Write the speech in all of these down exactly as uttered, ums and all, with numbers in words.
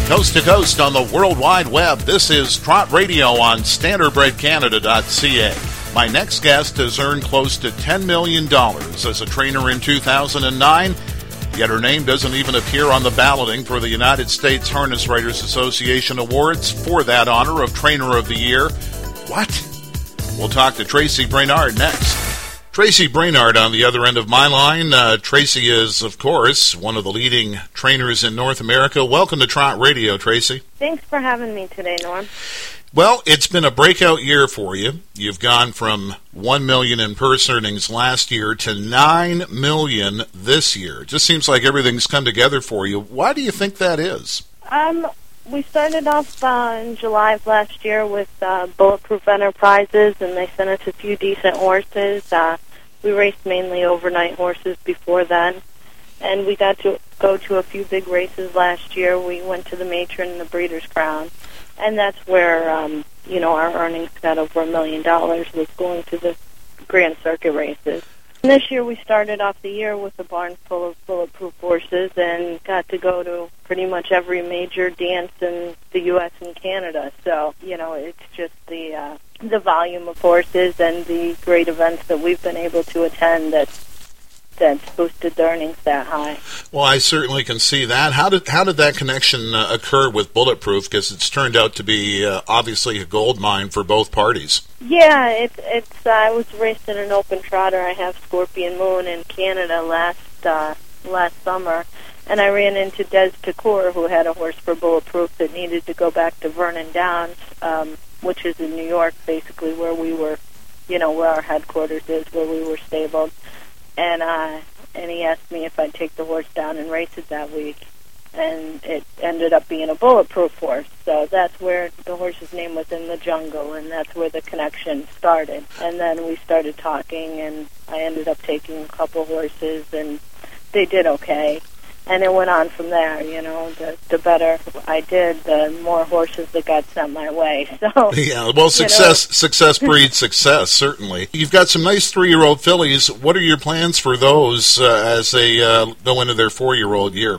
Coast to coast on the World Wide Web, this is Trot Radio on standardbred canada dot c a. My next guest has earned close to ten million dollars as a trainer in two thousand nine, yet her name doesn't even appear on the balloting for the United States Harness Writers Association Awards for that honor of Trainer of the Year. What? We'll talk to Tracy Brainard next. Tracy Brainard on the other end of my line. Uh, Tracy is, of course, one of the leading trainers in North America. Welcome to Trot Radio, Tracy. Thanks for having me today, Norm. Well, it's been a breakout year for you. You've gone from one million dollars in purse earnings last year to nine million dollars this year. It just seems like everything's come together for you. Why do you think that is? Um, we started off uh, in July of last year with uh, Bulletproof Enterprises, and they sent us a few decent horses. Uh, we raced mainly overnight horses before then, and we got to go to a few big races last year. We went to the Matron and the Breeders' Crown, and that's where, um, you know, our earnings got over a million dollars, was going to the Grand Circuit races. And this year we started off the year with a barn full of bulletproof horses and got to go to pretty much every major dance in the U S and Canada. So, you know, it's just the uh, the volume of horses and the great events that we've been able to attend that's that's boosted the earnings that high. Well, I certainly can see that. How did how did that connection uh, occur with Bulletproof? Because it's turned out to be uh, obviously a gold mine for both parties. Yeah, it, it's. Uh, I was raced in an open trotter. I have Scorpion Moon in Canada last uh, last summer, and I ran into Des Tacour, who had a horse for Bulletproof that needed to go back to Vernon Downs, um, which is in New York, basically where we were, you know, where our headquarters is, where we were stabled. And uh, and he asked me if I'd take the horse down and race it that week, and it ended up being a Bulletproof horse. So that's where the horse's name was In the Jungle, and that's where the connection started. And then we started talking, and I ended up taking a couple horses, and they did okay. And it went on from there, you know. The, the better I did, the more horses that got sent my way. So yeah, well, success you know. success breeds success, certainly. You've got some nice three-year-old fillies. What are your plans for those uh, as they uh, go into their four-year-old year?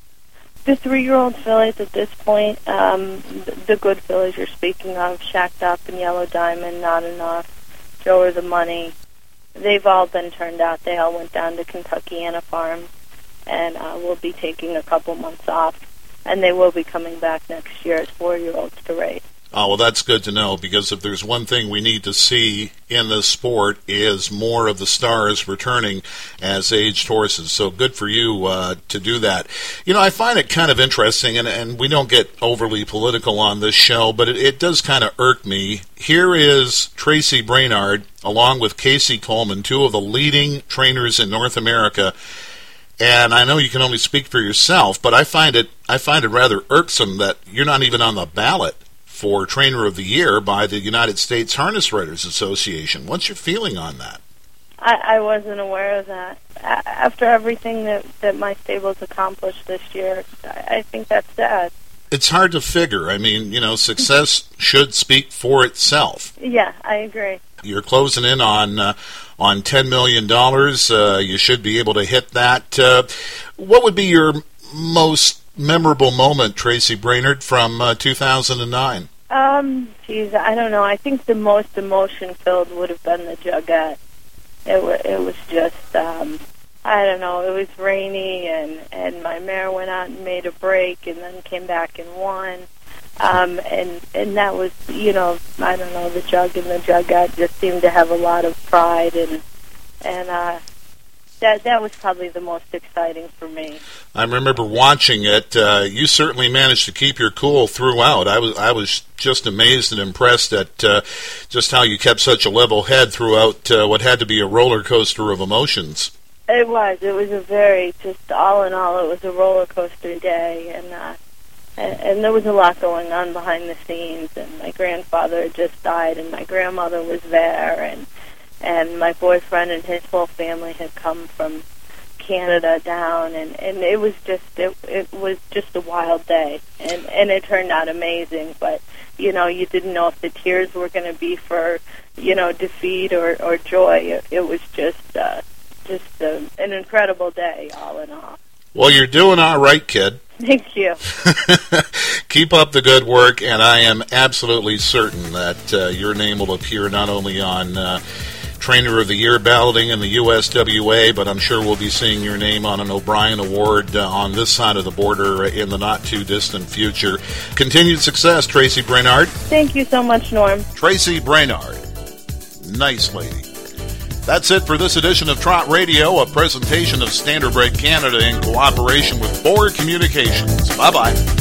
The three-year-old fillies at this point, um, the, the good fillies you're speaking of, Shacked Up and Yellow Diamond, Not Enough, Show Her the Money, they've all been turned out. They all went down to Kentuckiana Farms. And uh, we'll be taking a couple months off, and they will be coming back next year as four-year-olds to race. Oh, well, that's good to know, because if there's one thing we need to see in this sport is more of the stars returning as aged horses. So good for you uh, to do that. You know, I find it kind of interesting, and, and we don't get overly political on this show, but it, it does kind of irk me. Here is Tracy Brainard, along with Casey Coleman, two of the leading trainers in North America. And I know you can only speak for yourself, but I find it I find it rather irksome that you're not even on the ballot for Trainer of the Year by the United States Harness Writers Association. What's your feeling on that? I, I wasn't aware of that. After everything that, that my stable's accomplished this year, I think that's sad. It's hard to figure. I mean, you know, success should speak for itself. Yeah, I agree. You're closing in on uh, on ten million dollars. Uh, you should be able to hit that. Uh, what would be your most memorable moment, Tracy Brainard, from uh, two thousand nine? Um, geez, I don't know. I think the most emotion-filled would have been the Jugette. It, w- it was just, um, I don't know, it was rainy, and, and my mare went out and made a break and then came back and won. Um, and, and that was, you know, I don't know, the Jug and the Jugette just seemed to have a lot of pride, and and uh, that that was probably the most exciting for me. I remember watching it. Uh, you certainly managed to keep your cool throughout. I was I was just amazed and impressed at uh, just how you kept such a level head throughout uh, what had to be a roller coaster of emotions. It was. It was a very, just all in all, it was a roller coaster day, and uh, and, and there was a lot going on behind the scenes. And my grandfather had just died, and my grandmother was there, and and my boyfriend and his whole family had come from Canada down, and, and it was just it, it was just a wild day, and and it turned out amazing. But you know, you didn't know if the tears were going to be for, you know, defeat or or joy. It, it was just. Uh, Just uh, an incredible day, all in all. Well, you're doing all right, kid. Thank you. Keep up the good work, and I am absolutely certain that uh, your name will appear not only on uh, Trainer of the Year balloting in the U S W A, but I'm sure we'll be seeing your name on an O'Brien Award uh, on this side of the border in the not-too-distant future. Continued success, Tracy Brainard. Thank you so much, Norm. Tracy Brainard. Nice lady. That's it for this edition of Trot Radio, a presentation of Standardbred Canada in cooperation with Ford Communications. Bye-bye.